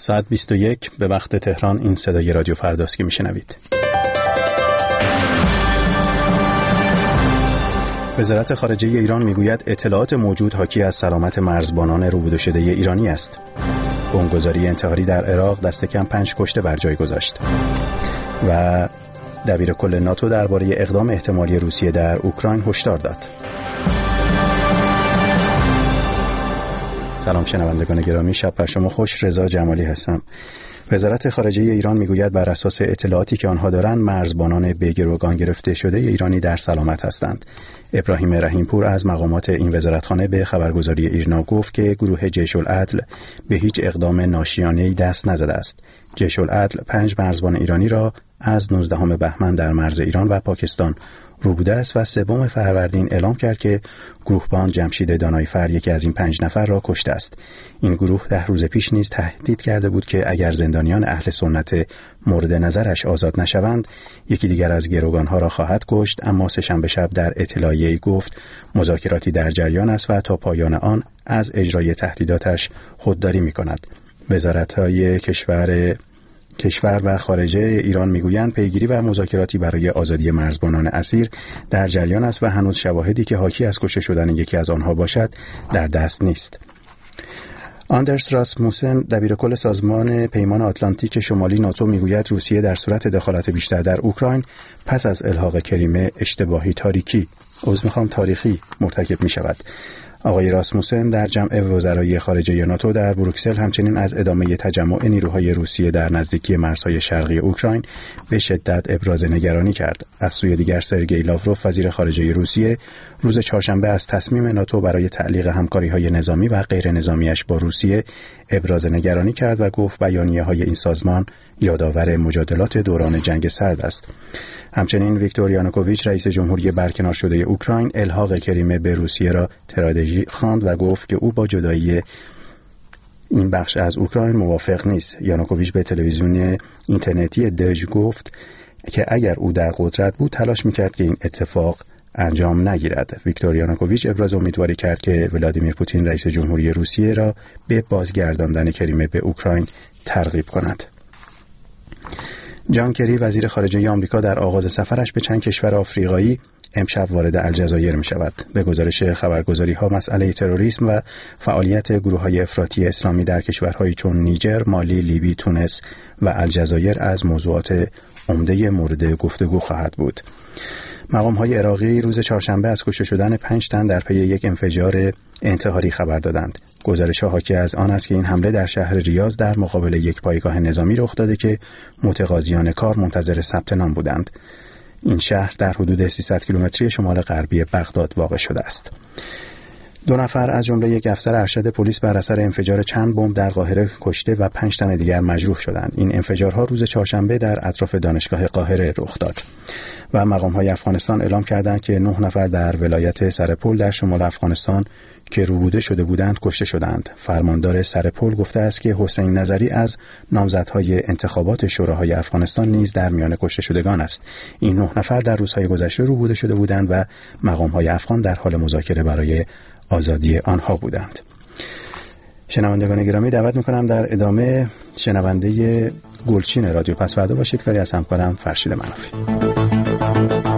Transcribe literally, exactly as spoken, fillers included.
ساعت بیست و یک به وقت تهران این صدای رادیو فرداست که میشنوید. وزارت خارجه ایران میگوید اطلاعات موجود حاکی از سلامت مرزبانان روبوده شده ایرانی است. بمبگذاری انتحاری در عراق دست کم پنج کشته بر جای گذاشت. و دبیر کل ناتو درباره اقدام احتمالی روسیه در اوکراین هشدار داد. سلام شنوندگان گرامی، شب بر شما خوش. رضا جمالی هستم. وزارت خارجه ایران میگوید بر اساس اطلاعاتی که آنها دارند مرزبانان به گروگان گرفته شده ایرانی در سلامت هستند. ابراهیم رحیمپور از مقامات این وزارتخانه به خبرگزاری ایرنا گفت که گروه جیش العدل به هیچ اقدام ناشیانه‌ای دست نزده است. جیش العدل پنج مرزبان ایرانی را از نوزدهم بهمن در مرز ایران و پاکستان روبوده است و سوم فروردین اعلام کرد که گروهبان جمشید دانایفر یکی از این پنج نفر را کشته است. این گروه ده روز پیش نیز تهدید کرده بود که اگر زندانیان اهل سنت مورد نظرش آزاد نشوند یکی دیگر از گروگانها را خواهد کشت، اما سه‌شنبه شب در اطلاعیه‌ای گفت مذاکراتی در جریان است و تا پایان آن از اجرای تهدیداتش خودداری می‌کند. وزارت‌های کشور کشور و خارجه ایران میگویند پیگیری و مذاکراتی برای آزادی مرزبانان اسیر در جریان است و هنوز شواهدی که حاکی از کشته شدن یکی از آنها باشد در دست نیست. آندرس راسموسن دبیرکل سازمان پیمان آتلانتیک شمالی ناتو میگوید روسیه در صورت دخالت بیشتر در اوکراین پس از الحاق کریمه اشتباهی تاریکی عذر میخوام تاریخی مرتکب می شود. آقای راسموسن در جمع وزرای خارجه ناتو در بروکسل همچنین از ادامه تجمع نیروهای روسیه در نزدیکی مرزهای شرقی اوکراین به شدت ابراز نگرانی کرد. از سوی دیگر سرگئی لاوروف وزیر خارجه روسیه روز چهارشنبه از تصمیم ناتو برای تعلیق همکاری‌های نظامی و غیر نظامیش با روسیه ابراز نگرانی کرد و گفت بیانیه‌های این سازمان یادآور مجادلات دوران جنگ سرد است. همچنین ویکتور یانوکوویچ رئیس جمهوری برکنار شده اوکراین الحاق کریمه به روسیه را تراژدی خواند و گفت که او با جدایی این بخش از اوکراین موافق نیست. یانوکوویچ به تلویزیون اینترنتی دژ گفت که اگر او در قدرت بود تلاش می‌کرد که این اتفاق انجام نگیرد. ویکتور یانوکوویچ ابراز امیدواری کرد که ولادیمیر پوتین رئیس جمهوری روسیه را به بازگرداندن کریمه به اوکراین ترغیب کند. جان کری وزیر خارجه آمریکا در آغاز سفرش به چند کشور آفریقایی امشب وارد الجزایر می شود. به گزارش خبرگزاری ها مسئله تروریسم و فعالیت گروه های افراطی اسلامی در کشورهایی چون نیجر، مالی، لیبی، تونس و الجزایر از موضوعات عمده مورد گفتگو خواهد بود. مقام های عراقی روز چهارشنبه از کشته شدن پنج تن در پی یک انفجار انتحاری خبر دادند. گزارش ها حاکی از آن است که این حمله در شهر ریاض در مقابل یک پایگاه نظامی رخ داده که متقاضیان کار منتظر ثبت نام بودند. این شهر در حدود سیصد کیلومتری شمال غربی بغداد واقع شده است. دو نفر از جمله یک افسر ارشد پلیس بر اثر انفجار چند بمب در قاهره کشته و پنج تن دیگر مجروح شدند. این انفجارها روز چهارشنبه در اطراف دانشگاه قاهره رخ داد. و مقام‌های افغانستان اعلام کردند که نه نفر در ولایت سرپل در شمال افغانستان که روبوده شده بودند کشته شدند. فرماندار سرپل گفته است که حسین نظری از نامزدهای انتخابات شوراهای افغانستان نیز در میان کشته شدگان است. این نه نفر در روزهای گذشته روبوده شده بودند و مقام‌های افغان در حال مذاکره برای آزادی آنها بودند. شنوندگان گرامی، دعوت می‌کنم در ادامه شنونده گلچین رادیو پس فردا باشید. کاری از همکارم فرشید منافی.